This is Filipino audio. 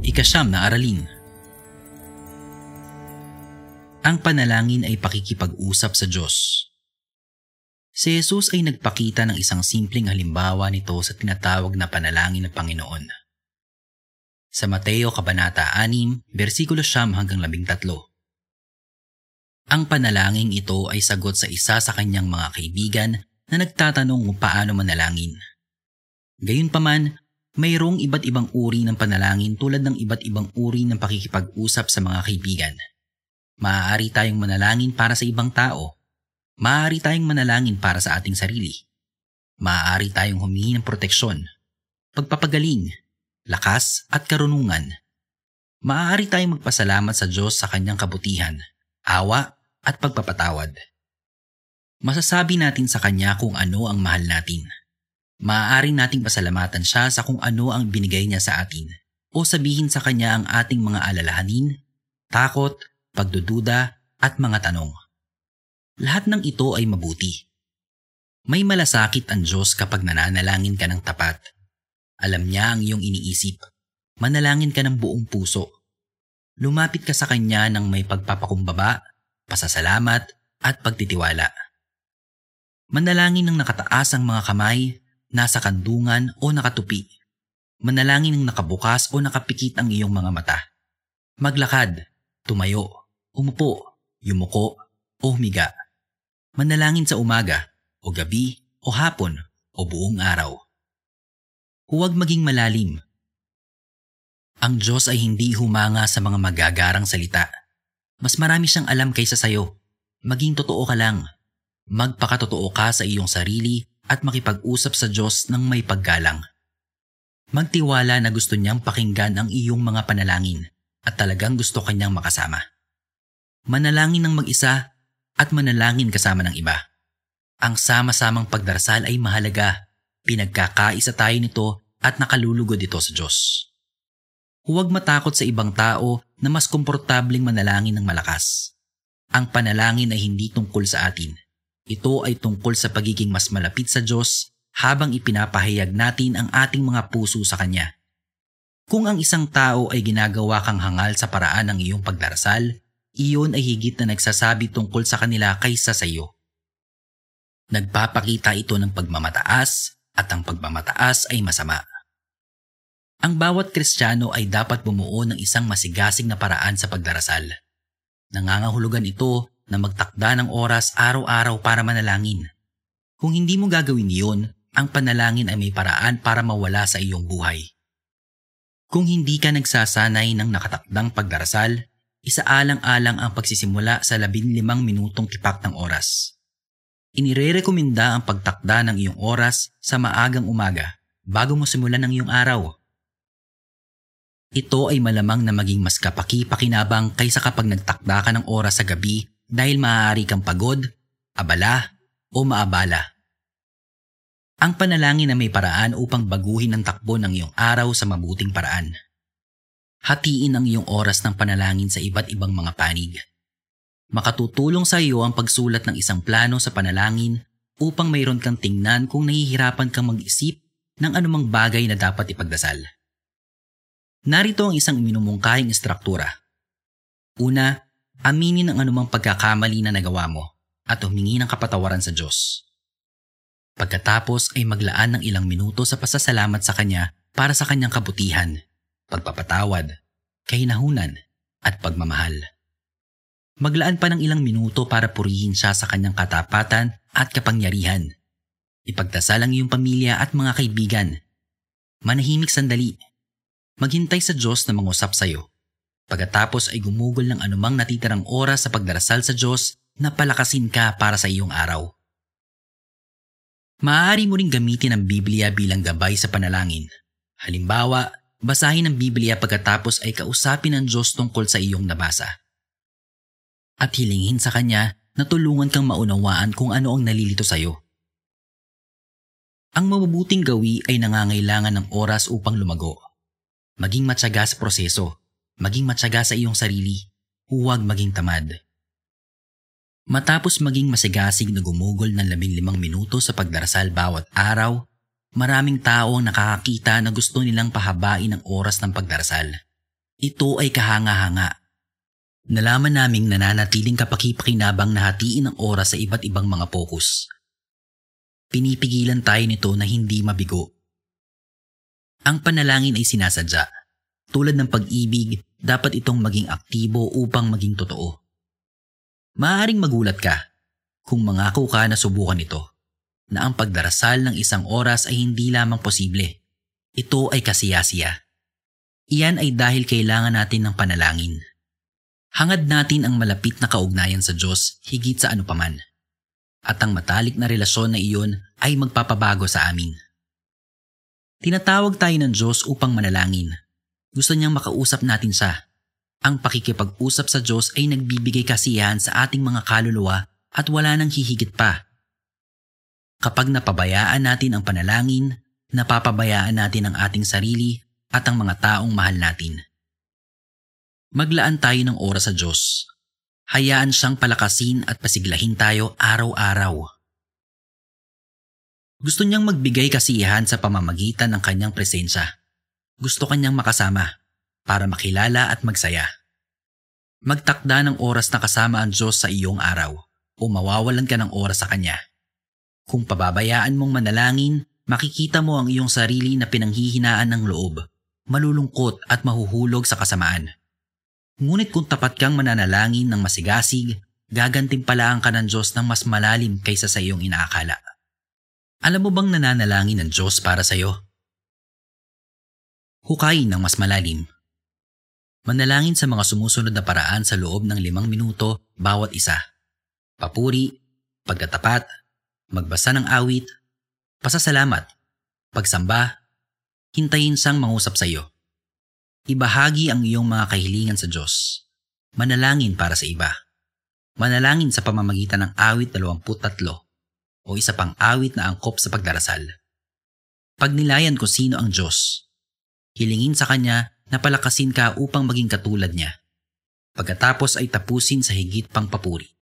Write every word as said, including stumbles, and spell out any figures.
Ikasyam na aralin. Ang panalangin ay pakikipag-usap sa Diyos. Si Jesus ay nagpakita ng isang simpleng halimbawa nito sa tinatawag na panalangin ng Panginoon. Sa Mateo Kabanata six, versikulo siyam hanggang labing tatlo. Ang panalangin ito ay sagot sa isa sa kanyang mga kaibigan na nagtatanong kung paano manalangin. Gayunpaman, mayroong iba't ibang uri ng panalangin tulad ng iba't ibang uri ng pakikipag-usap sa mga kaibigan. Maaari tayong manalangin para sa ibang tao. Maaari tayong manalangin para sa ating sarili. Maaari tayong humingi ng proteksyon, pagpapagaling, lakas at karunungan. Maaari tayong magpasalamat sa Diyos sa kanyang kabutihan, awa at pagpapatawad. Masasabi natin sa kanya kung ano ang mahal natin. Maaari nating pasalamatan siya sa kung ano ang binigay niya sa atin o sabihin sa kanya ang ating mga alalahanin, takot, pagdududa at mga tanong. Lahat ng ito ay mabuti. May malasakit ang Diyos kapag nananalangin ka ng tapat. Alam niya ang iyong iniisip. Manalangin ka ng buong puso. Lumapit ka sa kanya ng may pagpapakumbaba, pasasalamat at pagtitiwala. Manalangin ng nakataas ang mga kamay, nasa kandungan o nakatupi. Manalangin ng nakabukas o nakapikit ang iyong mga mata. Maglakad, tumayo, umupo, yumuko o humiga. Manalangin sa umaga o gabi o hapon o buong araw. Huwag maging malalim. Ang Diyos ay hindi humanga sa mga magagarang salita. Mas marami siyang alam kaysa sayo. Maging totoo ka lang. Magpakatotoo ka sa iyong sarili at makipag-usap sa Diyos ng may paggalang. Magtiwala na gusto niyang pakinggan ang iyong mga panalangin at talagang gusto kanyang makasama. Manalangin ng mag-isa at manalangin kasama ng iba. Ang sama-samang pagdarasal ay mahalaga. Pinagkakaisa tayo nito at nakalulugod ito sa Diyos. Huwag matakot sa ibang tao na mas komportabling manalangin ng malakas. Ang panalangin ay hindi tungkol sa atin. Ito ay tungkol sa pagiging mas malapit sa Diyos habang ipinapahayag natin ang ating mga puso sa Kanya. Kung ang isang tao ay ginagawa kang hangal sa paraan ng iyong pagdarasal, iyon ay higit na nagsasabi tungkol sa kanila kaysa sa iyo. Nagpapakita ito ng pagmamataas at ang pagmamataas ay masama. Ang bawat Kristiyano ay dapat bumuo ng isang masigasig na paraan sa pagdarasal. Nangangahulugan ito na magtakda ng oras araw-araw para manalangin. Kung hindi mo gagawin iyon, ang panalangin ay may paraan para mawala sa iyong buhay. Kung hindi ka nagsasanay ng nakatakdang pagdarasal, isaalang-alang ang pagsisimula sa labinlimang minutong tipak ng oras. Inirerekomenda ang pagtakda ng iyong oras sa maagang umaga bago mo simulan ang iyong araw. Ito ay malamang na maging mas kapaki-pakinabang kaysa kapag nagtakda ka ng oras sa gabi dahil maaari kang pagod, abala, o maabala. Ang panalangin na may paraan upang baguhin ang takbo ng iyong araw sa mabuting paraan. Hatiin ang iyong oras ng panalangin sa iba't ibang mga panig. Makatutulong sa iyo ang pagsulat ng isang plano sa panalangin upang mayroon kang tingnan kung nahihirapan kang mag-isip ng anumang bagay na dapat ipagdasal. Narito ang isang minumungkahing istruktura. Una, aminin ang anumang pagkakamali na nagawa mo at humingi ng kapatawaran sa Diyos. Pagkatapos ay maglaan ng ilang minuto sa pasasalamat sa Kanya para sa Kanyang kabutihan, pagpapatawad, kahinahunan at pagmamahal. Maglaan pa ng ilang minuto para purihin siya sa Kanyang katapatan at kapangyarihan. Ipagdasal ang iyong pamilya at mga kaibigan. Manahimik sandali. Maghintay sa Diyos na mangusap sa iyo. Pagkatapos ay gumugol ng anumang natitirang oras sa pagdarasal sa Diyos na palakasin ka para sa iyong araw. Maaari mo ring gamitin ang Biblia bilang gabay sa panalangin. Halimbawa, basahin ang Biblia pagkatapos ay kausapin ng Diyos tungkol sa iyong nabasa. At hilingin sa Kanya na tulungan kang maunawaan kung ano ang nalilito sa iyo. Ang mabubuting gawi ay nangangailangan ng oras upang lumago. Maging matyaga sa proseso. Maging matyaga sa iyong sarili. Huwag maging tamad. Matapos maging masigasig na gumugol ng labing limang minuto sa pagdarasal bawat araw, maraming tao ang nakakakita na gusto nilang pahabain ang oras ng pagdarasal. Ito ay kahanga-hanga. Nalaman naming nananatiling kapaki-pakinabang na hatiin ang oras sa iba't ibang mga pokus. Pinipigilan tayo nito na hindi mabigo. Ang panalangin ay sinasadya. Tulad ng pag-ibig, dapat itong maging aktibo upang maging totoo. Maaaring magulat ka kung mangako ka na subukan ito, na ang pagdarasal ng isang oras ay hindi lamang posible. Ito ay kasiyasiya. Iyan ay dahil kailangan natin ng panalangin. Hangad natin ang malapit na kaugnayan sa Diyos higit sa ano paman. At ang matalik na relasyon na iyon ay magpapabago sa amin. Tinatawag tayo ng Diyos upang manalangin. Gusto niyang makausap natin siya. Ang pakikipag-usap sa Diyos ay nagbibigay kasiyahan sa ating mga kaluluwa at wala nang hihigit pa. Kapag napabayaan natin ang panalangin, napapabayaan natin ang ating sarili at ang mga taong mahal natin. Maglaan tayo ng oras sa Diyos. Hayaan siyang palakasin at pasiglahin tayo araw-araw. Gusto niyang magbigay kasiyahan sa pamamagitan ng kanyang presensya. Gusto kanyang makasama para makilala at magsaya. Magtakda ng oras na kasama ang Diyos sa iyong araw o mawawalan ka ng oras sa Kanya. Kung pababayaan mong manalangin, makikita mo ang iyong sarili na pinanghihinaan ng loob, malulungkot at mahuhulog sa kasamaan. Ngunit kung tapat kang mananalangin ng masigasig, gagantimpalaan ka ng Diyos ng mas malalim kaysa sa iyong inaakala. Alam mo bang nananalangin ng Diyos para sa iyo? Hukayin ng mas malalim. Manalangin sa mga sumusunod na paraan sa loob ng limang minuto bawat isa. Papuri, pagkatapat, magbasa ng awit, pasasalamat, pagsamba, hintayin siyang mangusap sa iyo. Ibahagi ang iyong mga kahilingan sa Diyos. Manalangin para sa iba. Manalangin sa pamamagitan ng awit dalawampu't tatlo o isa pang awit na angkop sa pagdarasal. Pagnilayan kung sino ang Diyos. Hilingin sa Kanya na palakasin ka upang maging katulad niya. Pagkatapos ay tapusin sa higit pang papuri.